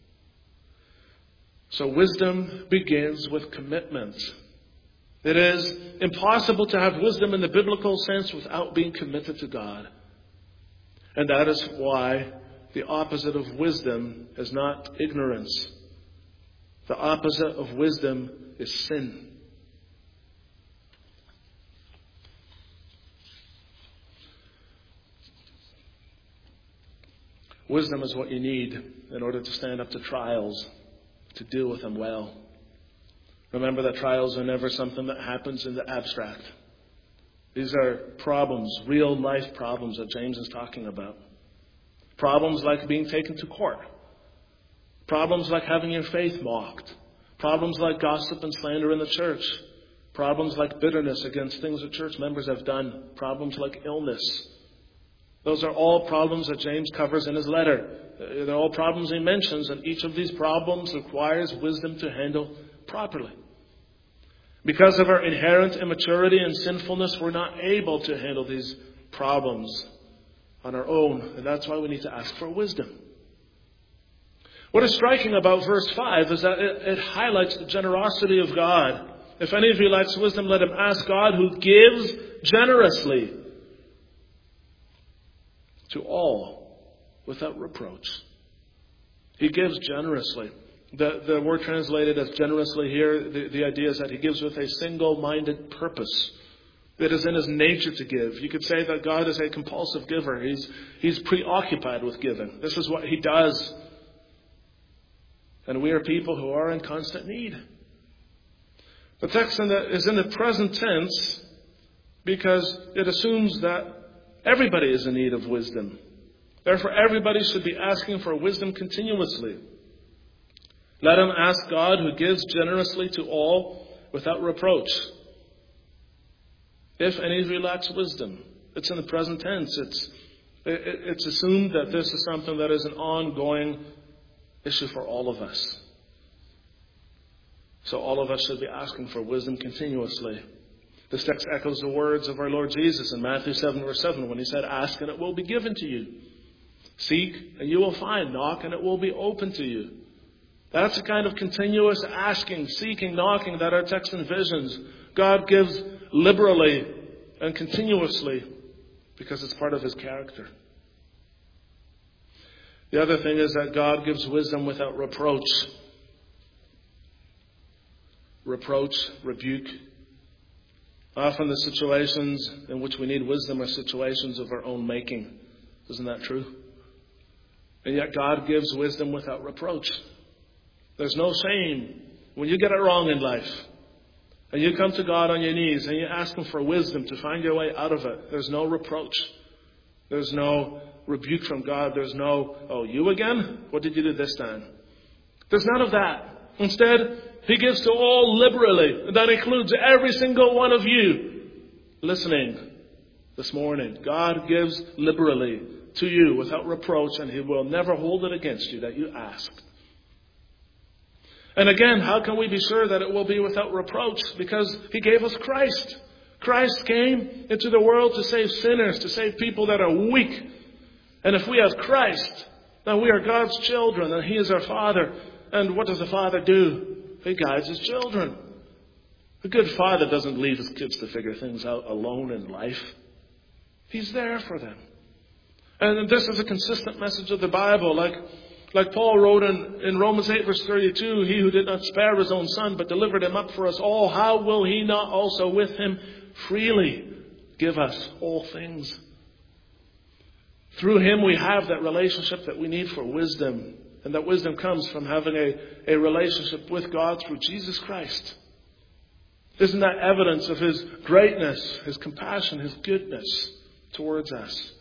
So wisdom begins with commitment. It is impossible to have wisdom in the biblical sense without being committed to God. And that is why the opposite of wisdom is not ignorance. The opposite of wisdom is sin. Wisdom is what you need in order to stand up to trials, to deal with them well. Remember that trials are never something that happens in the abstract. These are problems, real life problems that James is talking about. Problems like being taken to court. Problems like having your faith mocked. Problems like gossip and slander in the church. Problems like bitterness against things that church members have done. Problems like illness. Those are all problems that James covers in his letter. They're all problems he mentions, and each of these problems requires wisdom to handle properly. Because of our inherent immaturity and sinfulness, we're not able to handle these problems on our own, and that's why we need to ask for wisdom. What is striking about verse five is that it, it highlights the generosity of God. If any of you lacks wisdom, let him ask God, who gives generously to all without reproach. He gives generously. The, the word translated as generously here, the, the idea is that he gives with a single-minded purpose. It is in his nature to give. You could say that God is a compulsive giver. He's, he's preoccupied with giving. This is what he does. And we are people who are in constant need. The text in the, is in the present tense because it assumes that everybody is in need of wisdom. Therefore, everybody should be asking for wisdom continuously. Let him ask God, who gives generously to all without reproach. If any of you lacks wisdom, it's in the present tense. It's, it, it's assumed that this is something that is an ongoing issue for all of us. So all of us should be asking for wisdom continuously. This text echoes the words of our Lord Jesus in Matthew seven verse seven when he said, "Ask and it will be given to you. Seek and you will find. Knock and it will be open to you." That's the kind of continuous asking, seeking, knocking that our text envisions. God gives liberally and continuously because it's part of his character. The other thing is that God gives wisdom without reproach. Reproach, rebuke. Often the situations in which we need wisdom are situations of our own making. Isn't that true? And yet God gives wisdom without reproach. There's no shame when you get it wrong in life. And you come to God on your knees and you ask him for wisdom to find your way out of it. There's no reproach. There's no rebuke from God. There's no, "Oh, you again? What did you do this time?" There's none of that. Instead, he gives to all liberally. That includes every single one of you listening this morning. God gives liberally to you without reproach, and He will never hold it against you that you ask. And again, how can we be sure that it will be without reproach? Because He gave us Christ. Christ came into the world to save sinners, to save people that are weak. And if we have Christ, then we are God's children, and He is our Father. And what does a father do? He guides his children. A good father doesn't leave his kids to figure things out alone in life. He's there for them. And this is a consistent message of the Bible. Like, like Paul wrote in, in Romans eight verse thirty-two, He who did not spare His own Son, but delivered Him up for us all, how will He not also with Him freely give us all things? Through Him we have that relationship that we need for wisdom. And that wisdom comes from having a, a relationship with God through Jesus Christ. Isn't that evidence of His greatness, His compassion, His goodness towards us?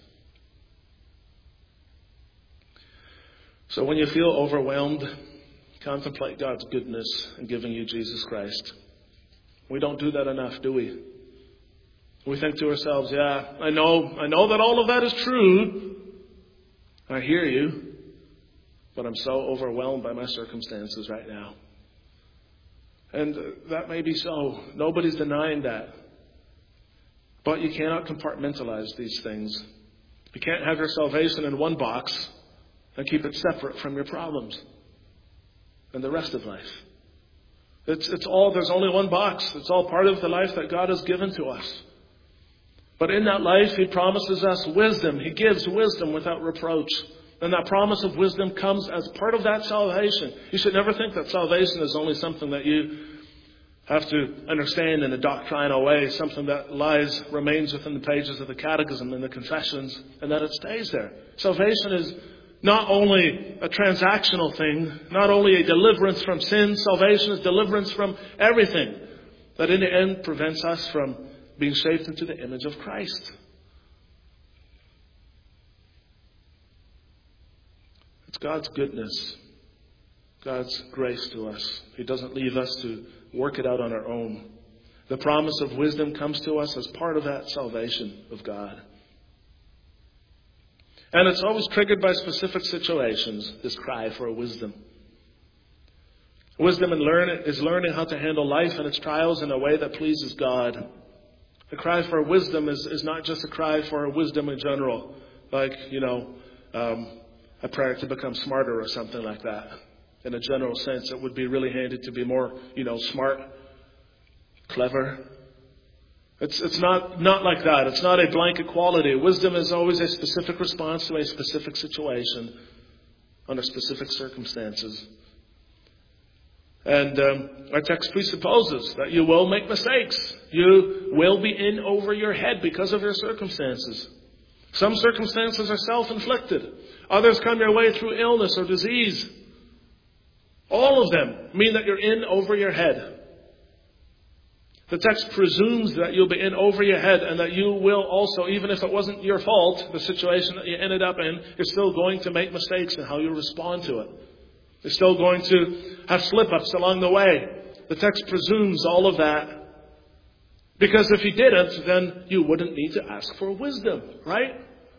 So when you feel overwhelmed, contemplate God's goodness in giving you Jesus Christ. We don't do that enough, do we? We think to ourselves, yeah, I know, I know that all of that is true. I hear you, but I'm so overwhelmed by my circumstances right now. And that may be so. Nobody's denying that. But you cannot compartmentalize these things. You can't have your salvation in one box and keep it separate from your problems and the rest of life. It's, it's all, there's only one box. It's all part of the life that God has given to us. But in that life, He promises us wisdom. He gives wisdom without reproach. And that promise of wisdom comes as part of that salvation. You should never think that salvation is only something that you have to understand in a doctrinal way, something that lies, remains within the pages of the catechism and the confessions, and that it stays there. Salvation is not only a transactional thing, not only a deliverance from sin, salvation is deliverance from everything that in the end prevents us from being shaped into the image of Christ. It's God's goodness, God's grace to us. He doesn't leave us to work it out on our own. The promise of wisdom comes to us as part of that salvation of God. And it's always triggered by specific situations, this cry for wisdom. Wisdom and learn is learning how to handle life and its trials in a way that pleases God. The cry for wisdom is, is not just a cry for wisdom in general, like, you know, um, a prayer to become smarter or something like that. In a general sense, it would be really handy to be more, you know, smart, clever. It's it's not, not like that. It's not a blanket quality. Wisdom is always a specific response to a specific situation under specific circumstances. And um, our text presupposes that you will make mistakes. You will be in over your head because of your circumstances. Some circumstances are self-inflicted. Others come your way through illness or disease. All of them mean that you're in over your head. The text presumes that you'll be in over your head and that you will also, even if it wasn't your fault, the situation that you ended up in, you're still going to make mistakes in how you respond to it. You're still going to have slip-ups along the way. The text presumes all of that. Because if you didn't, then you wouldn't need to ask for wisdom, right?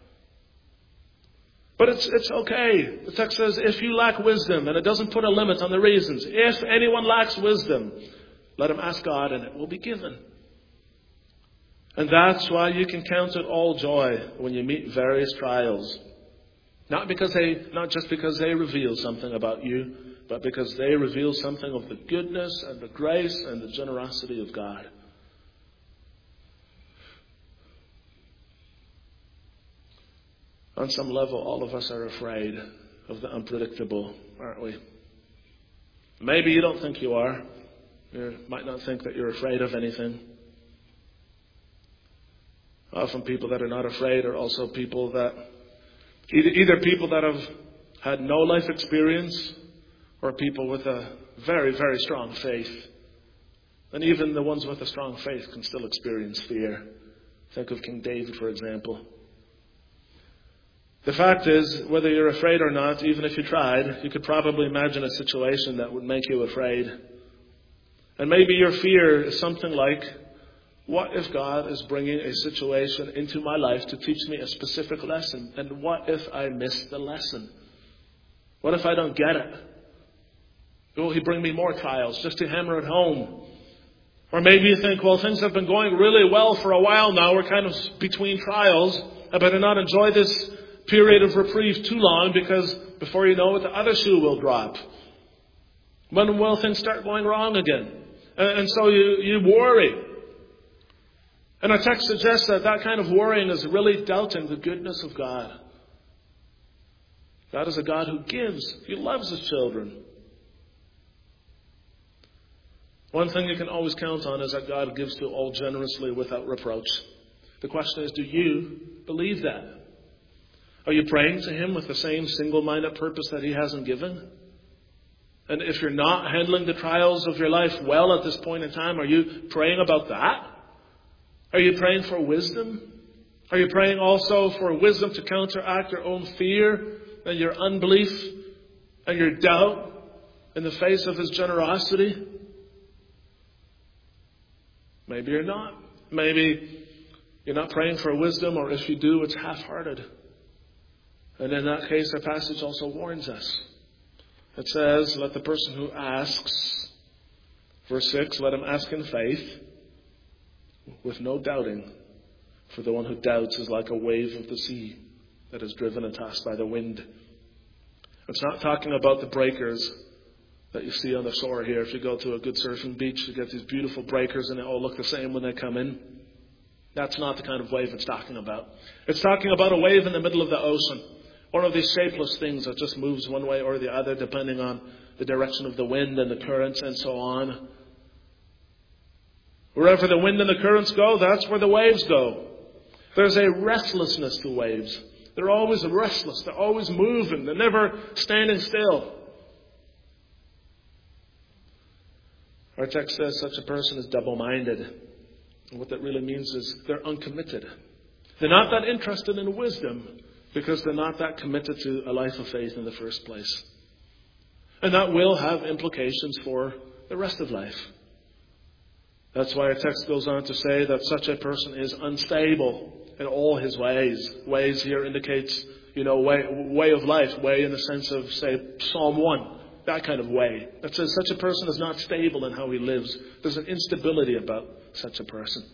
But it's it's okay. The text says, if you lack wisdom, and it doesn't put a limit on the reasons. If anyone lacks wisdom, let him ask God, and it will be given. And that's why you can count it all joy when you meet various trials. Not because they, not just because they reveal something about you, but because they reveal something of the goodness and the grace and the generosity of God. On some level, all of us are afraid of the unpredictable, aren't we? Maybe you don't think you are. You might not think that you're afraid of anything. Often people that are not afraid are also people that, either, either people that have had no life experience or people with a very, very strong faith. And even the ones with a strong faith can still experience fear. Think of King David, for example. The fact is, whether you're afraid or not, even if you tried, you could probably imagine a situation that would make you afraid. And maybe your fear is something like What if God is bringing a situation into my life to teach me a specific lesson? And what if I miss the lesson? What if I don't get it? Will He bring me more trials just to hammer it home? Or maybe you think, well, things have been going really well for a while now. We're kind of between trials. I better not enjoy this period of reprieve too long, because before you know it, the other shoe will drop. When will things start going wrong again? And so you, you worry. And our text suggests that that kind of worrying is really doubting the goodness of God. God is a God who gives. He loves His children. One thing you can always count on is that God gives to all generously without reproach. The question is, do you believe that? Are you praying to Him with the same single-minded purpose that He hasn't given? And if you're not handling the trials of your life well at this point in time, are you praying about that? Are you praying for wisdom? Are you praying also for wisdom to counteract your own fear and your unbelief and your doubt in the face of His generosity? Maybe you're not. Maybe you're not praying for wisdom, or if you do, it's half-hearted. And in that case, our passage also warns us. It says, let the person who asks, verse six, let him ask in faith, with no doubting. For the one who doubts is like a wave of the sea that is driven and tossed by the wind. It's not talking about the breakers that you see on the shore here. If you go to a good surfing beach, you get these beautiful breakers and they all look the same when they come in. That's not the kind of wave it's talking about. It's talking about a wave in the middle of the ocean. One of these shapeless things that just moves one way or the other depending on the direction of the wind and the currents and so on. Wherever the wind and the currents go, that's where the waves go. There's a restlessness to waves. They're always restless. They're always moving. They're never standing still. Our text says such a person is double-minded. And what that really means is they're uncommitted. They're not that interested in wisdom because they're not that committed to a life of faith in the first place. And that will have implications for the rest of life. That's why our text goes on to say that such a person is unstable in all his ways. Ways here indicates, you know, way, way of life. Way in the sense of, say, Psalm one. That kind of way. That says such a person is not stable in how he lives. There's an instability about such a person.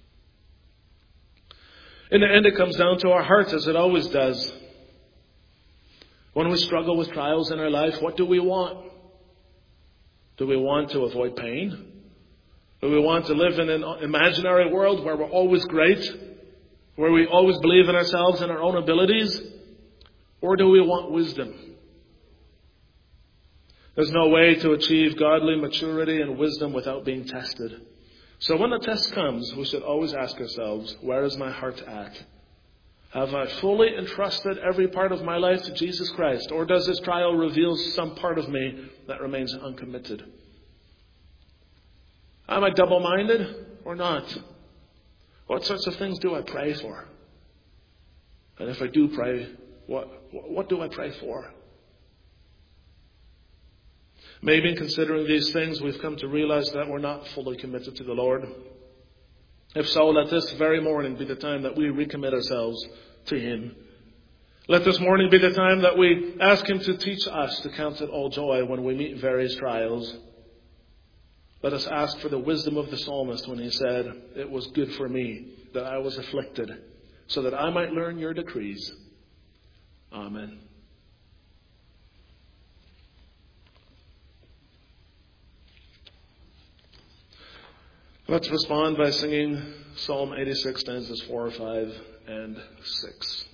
In the end, it comes down to our hearts, as it always does. When we struggle with trials in our life, what do we want? Do we want to avoid pain? Do we want to live in an imaginary world where we're always great? Where we always believe in ourselves and our own abilities? Or do we want wisdom? There's no way to achieve godly maturity and wisdom without being tested. So when the test comes, we should always ask ourselves, where is my heart at? Have I fully entrusted every part of my life to Jesus Christ? Or does this trial reveal some part of me that remains uncommitted? Am I double-minded or not? What sorts of things do I pray for? And if I do pray, what, what do I pray for? Maybe in considering these things, we've come to realize that we're not fully committed to the Lord. If so, let this very morning be the time that we recommit ourselves to Him. Let this morning be the time that we ask Him to teach us to count it all joy when we meet various trials. Let us ask for the wisdom of the psalmist when he said, "It was good for me that I was afflicted, so that I might learn your decrees." Amen. Let's respond by singing Psalm eighty-six, stanzas four, five, and six.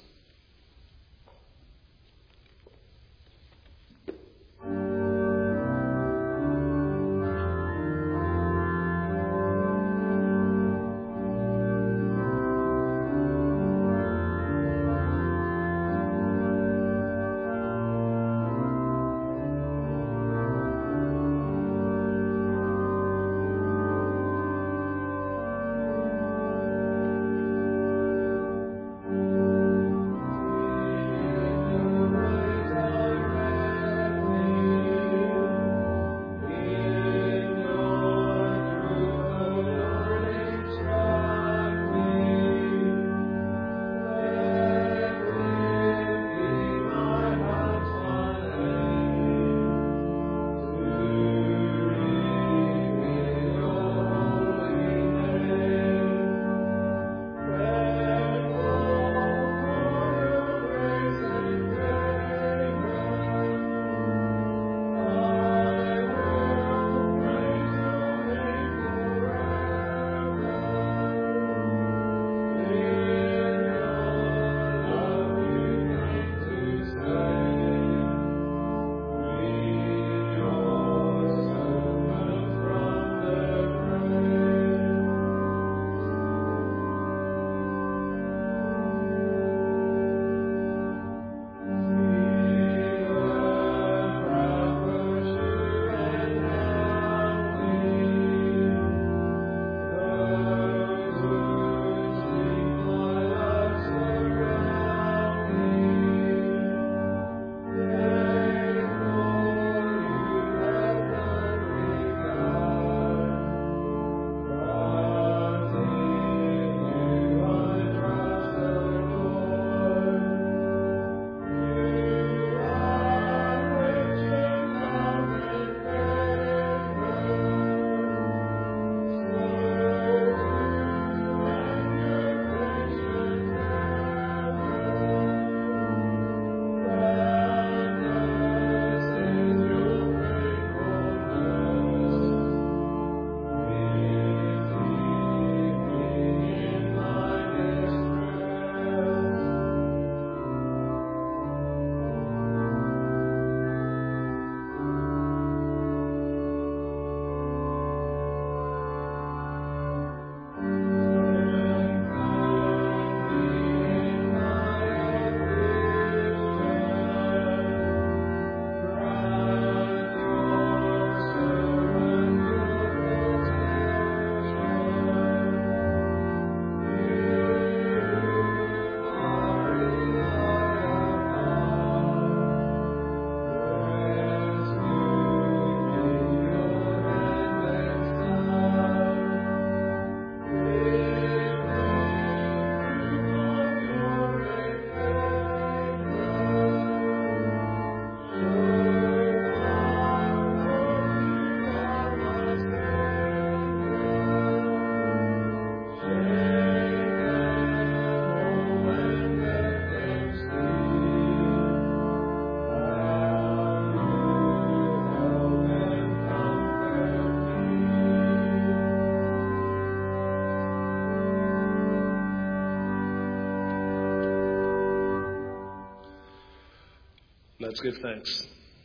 Let's give thanks.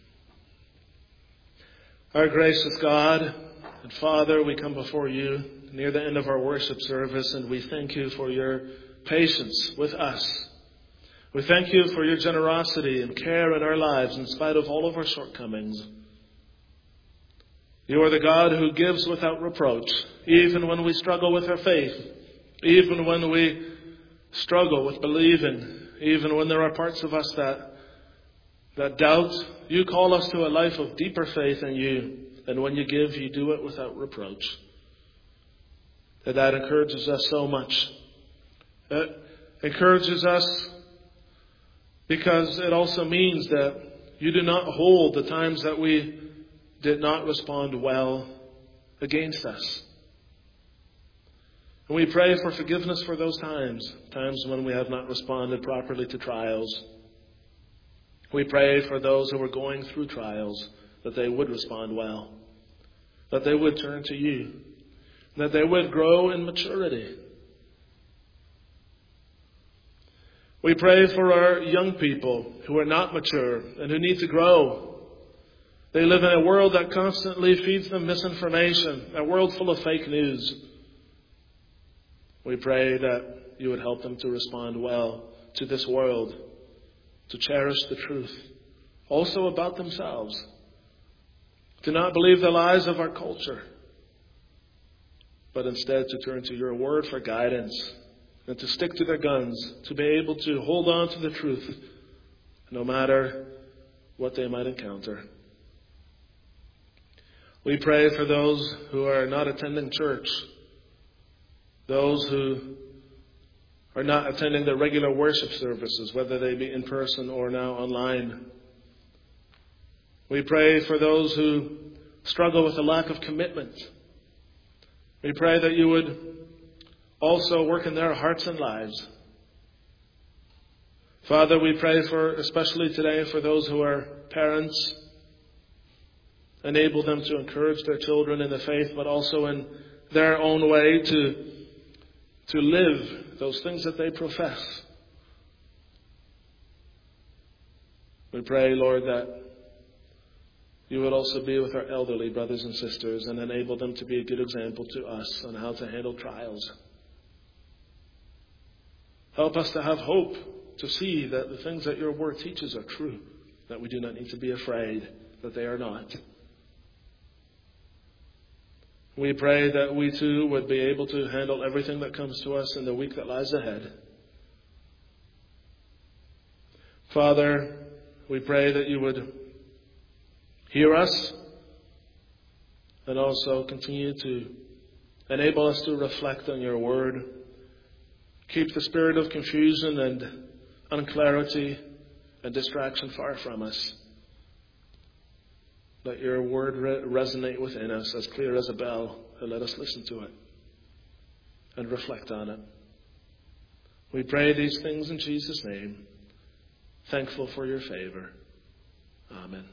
Our gracious God and Father, we come before you near the end of our worship service, and we thank you for your patience with us. We thank you for your generosity and care in our lives in spite of all of our shortcomings. You are the God who gives without reproach, even when we struggle with our faith, even when we struggle with believing, even when there are parts of us that that doubt. You call us to a life of deeper faith in you, and when you give, you do it without reproach. That that encourages us so much. It encourages us because it also means that you do not hold the times that we did not respond well against us. And we pray for forgiveness for those times, times when we have not responded properly to trials. We pray for those who are going through trials, that they would respond well, that they would turn to you, that they would grow in maturity. We pray for our young people who are not mature and who need to grow. They live in a world that constantly feeds them misinformation, a world full of fake news. We pray that you would help them to respond well to this world, to cherish the truth, also about themselves, to not believe the lies of our culture, but instead to turn to your word for guidance and to stick to their guns, to be able to hold on to the truth no matter what they might encounter. We pray for those who are not attending church, those who are not attending the regular worship services, whether they be in person or now online. We pray for those who struggle with a lack of commitment. We pray that you would also work in their hearts and lives. Father, we pray for, especially today, for those who are parents. Enable them to encourage their children in the faith, but also in their own way to, to live those things that they profess. We pray, Lord, that you would also be with our elderly brothers and sisters and enable them to be a good example to us on how to handle trials. Help us to have hope, to see that the things that your word teaches are true, that we do not need to be afraid that they are not. We pray that we too would be able to handle everything that comes to us in the week that lies ahead. Father, we pray that you would hear us and also continue to enable us to reflect on your word. Keep the spirit of confusion and unclarity and distraction far from us. Let your word re- resonate within us as clear as a bell, and let us listen to it and reflect on it. We pray these things in Jesus' name, thankful for your favor. Amen.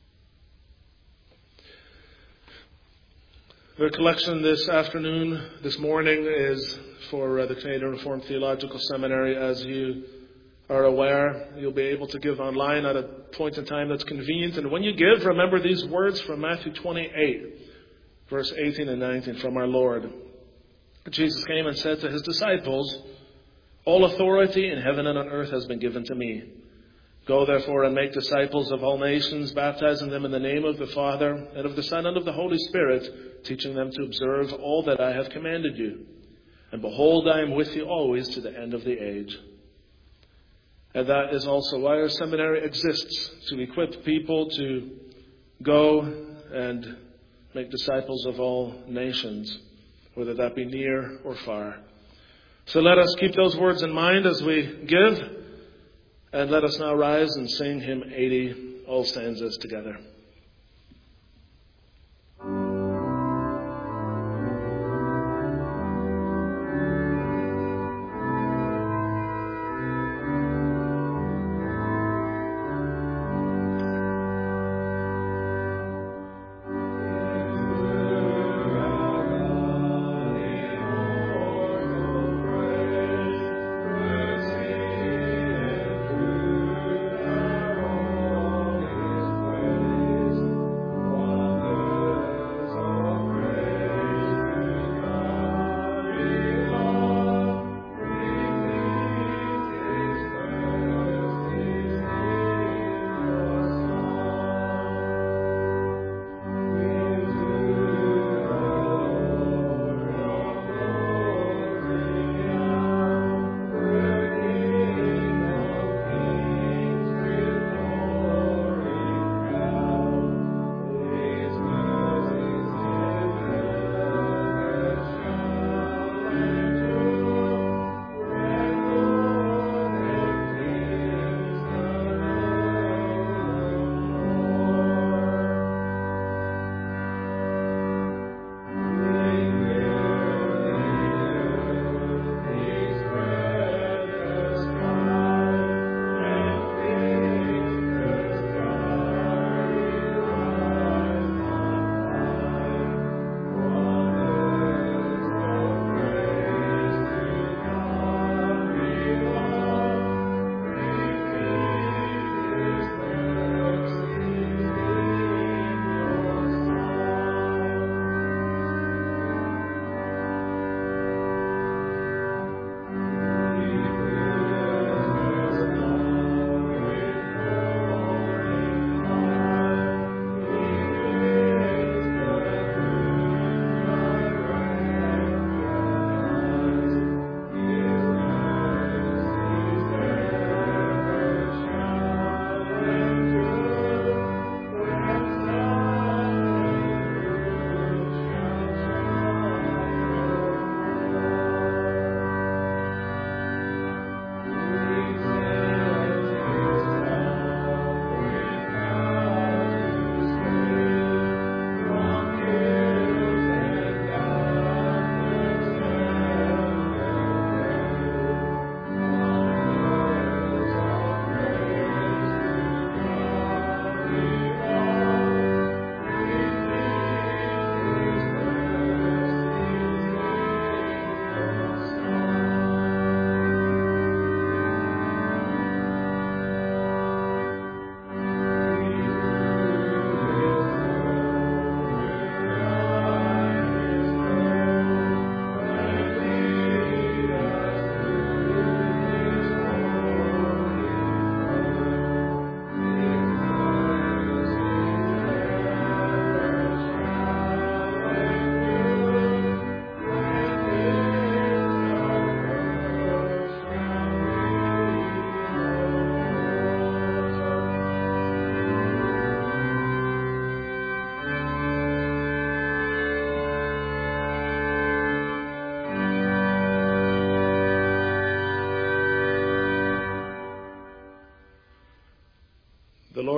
The collection this afternoon, this morning, is for uh, the Canadian Reformed Theological Seminary. As you are aware, you'll be able to give online at a point in time that's convenient. And when you give, remember these words from Matthew twenty-eight, verse eighteen and nineteen from our Lord. Jesus came and said to his disciples, "All authority in heaven and on earth has been given to me. Go therefore and make disciples of all nations, baptizing them in the name of the Father and of the Son and of the Holy Spirit, teaching them to observe all that I have commanded you. And behold, I am with you always to the end of the age." And that is also why our seminary exists, to equip people to go and make disciples of all nations, whether that be near or far. So let us keep those words in mind as we give, and let us now rise and sing hymn eighty, all stanzas together. Oh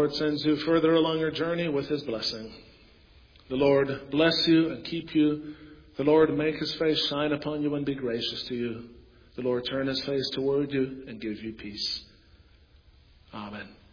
Lord sends you further along your journey with his blessing. The Lord bless you and keep you. The Lord make his face shine upon you and be gracious to you. The Lord turn his face toward you and give you peace. Amen.